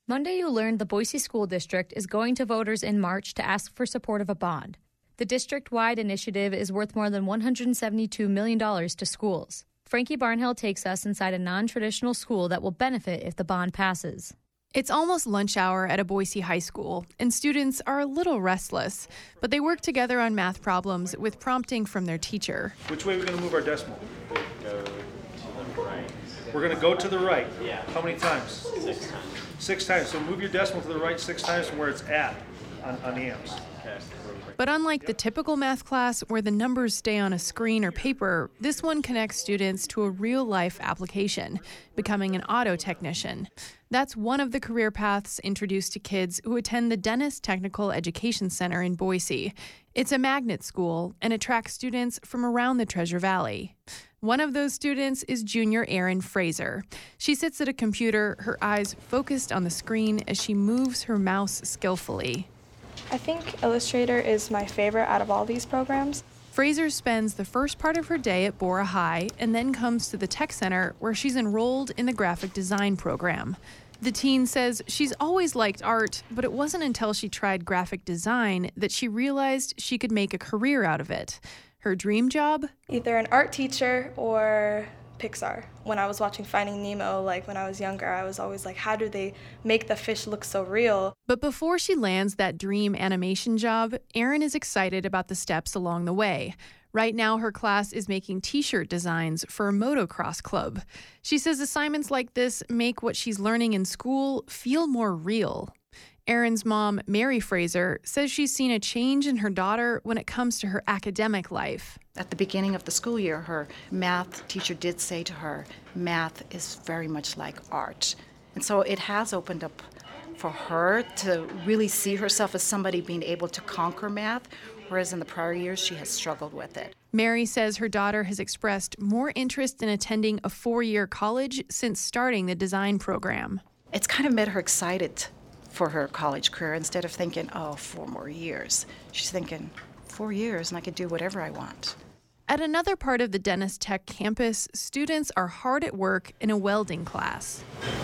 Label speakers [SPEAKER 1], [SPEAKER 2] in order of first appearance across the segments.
[SPEAKER 1] Monday, you learned the Boise School District is going to voters in March to ask for support of a bond. The district-wide initiative is worth more than $172 million to schools. Frankie Barnhill takes us inside a non-traditional school that will benefit if the bond passes.
[SPEAKER 2] It's almost lunch hour at a Boise high school, and students are a little restless, but they work together on math problems with prompting from their teacher.
[SPEAKER 3] Which way are we going to move our decimal?
[SPEAKER 4] Go to the right.
[SPEAKER 3] We're going to go to the right.
[SPEAKER 4] Yeah.
[SPEAKER 3] How many times?
[SPEAKER 4] 6 times.
[SPEAKER 3] 6 times. So move your decimal to the right 6 times from where it's at on the amps.
[SPEAKER 4] Okay.
[SPEAKER 2] But unlike the typical math class where the numbers stay on a screen or paper, this one connects students to a real-life application, becoming an auto technician. That's one of the career paths introduced to kids who attend the Dennis Technical Education Center in Boise. It's a magnet school and attracts students from around the Treasure Valley. One of those students is junior Erin Fraser. She sits at a computer, her eyes focused on the screen as she moves her mouse skillfully.
[SPEAKER 5] I think Illustrator is my favorite out of all these programs.
[SPEAKER 2] Fraser spends the first part of her day at Bora High and then comes to the Tech Center where she's enrolled in the graphic design program. The teen says she's always liked art, but it wasn't until she tried graphic design that she realized she could make a career out of it. Her dream job?
[SPEAKER 5] Either an art teacher or Pixar. When I was watching Finding Nemo, when I was younger, I was always like, how do they make the fish look so real?
[SPEAKER 2] But before she lands that dream animation job, Erin is excited about the steps along the way. Right now, her class is making t-shirt designs for a motocross club. She says assignments like this make what she's learning in school feel more real. Erin's mom, Mary Fraser, says she's seen a change in her daughter when it comes to her academic life.
[SPEAKER 6] At the beginning of the school year, her math teacher did say to her, math is very much like art. And so it has opened up for her to really see herself as somebody being able to conquer math, whereas in the prior years she has struggled with it.
[SPEAKER 2] Mary says her daughter has expressed more interest in attending a 4-year college since starting the design program.
[SPEAKER 6] It's kind of made her excited for her college career instead of thinking, 4 more years. She's thinking, 4 years and I could do whatever I want.
[SPEAKER 2] At another part of the Dennis Tech campus, students are hard at work in a welding class.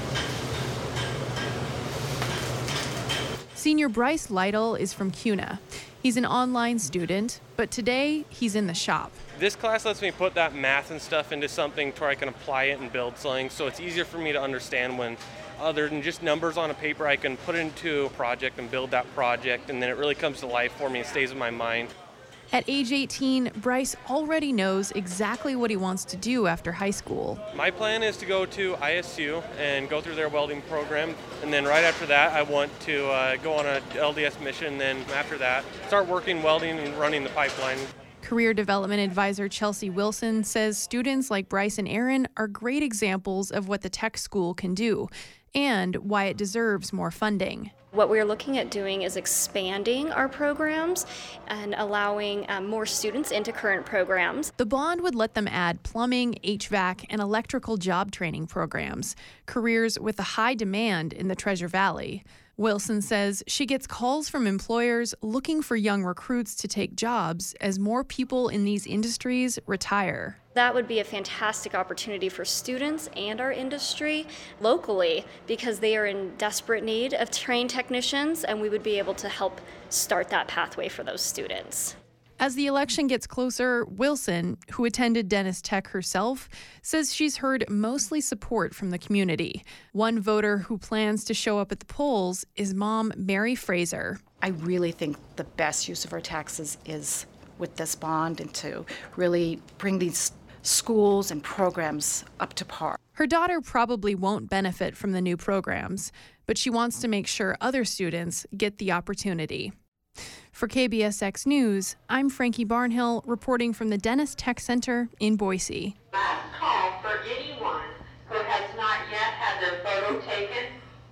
[SPEAKER 2] Senior Bryce Lytle is from CUNA. He's an online student, but today he's in the shop.
[SPEAKER 7] This class lets me put that math and stuff into something where I can apply it and build something, so it's easier for me to understand when other than just numbers on a paper, I can put it into a project and build that project, and then it really comes to life for me and stays in my mind.
[SPEAKER 2] At age 18, Bryce already knows exactly what he wants to do after high school.
[SPEAKER 7] My plan is to go to ISU and go through their welding program, and then right after that, I want to go on a LDS mission, and then after that, start working welding and running the pipeline.
[SPEAKER 2] Career Development Advisor Chelsea Wilson says students like Bryce and Erin are great examples of what the tech school can do and why it deserves more funding.
[SPEAKER 8] What we're looking at doing is expanding our programs and allowing more students into current programs.
[SPEAKER 2] The bond would let them add plumbing, HVAC, and electrical job training programs, careers with a high demand in the Treasure Valley. Wilson says she gets calls from employers looking for young recruits to take jobs as more people in these industries retire.
[SPEAKER 8] That would be a fantastic opportunity for students and our industry locally because they are in desperate need of trained technicians, and we would be able to help start that pathway for those students.
[SPEAKER 2] As the election gets closer, Wilson, who attended Dennis Tech herself, says she's heard mostly support from the community. One voter who plans to show up at the polls is mom Mary Fraser.
[SPEAKER 6] I really think the best use of our taxes is with this bond and to really bring these schools and programs up to par.
[SPEAKER 2] Her daughter probably won't benefit from the new programs, but she wants to make sure other students get the opportunity. For KBSX News, I'm Frankie Barnhill reporting from the Dennis Tech Center in Boise.
[SPEAKER 9] Last call for anyone who has not yet had their photo taken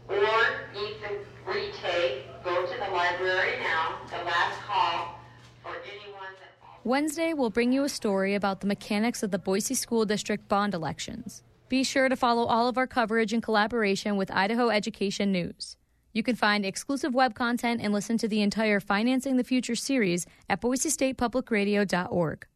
[SPEAKER 9] or needs a retake. Go to the library now. The last call for anyone that...
[SPEAKER 1] Wednesday, we'll bring you a story about the mechanics of the Boise School District bond elections. Be sure to follow all of our coverage in collaboration with Idaho Education News. You can find exclusive web content and listen to the entire Financing the Future series at boisestatepublicradio.org.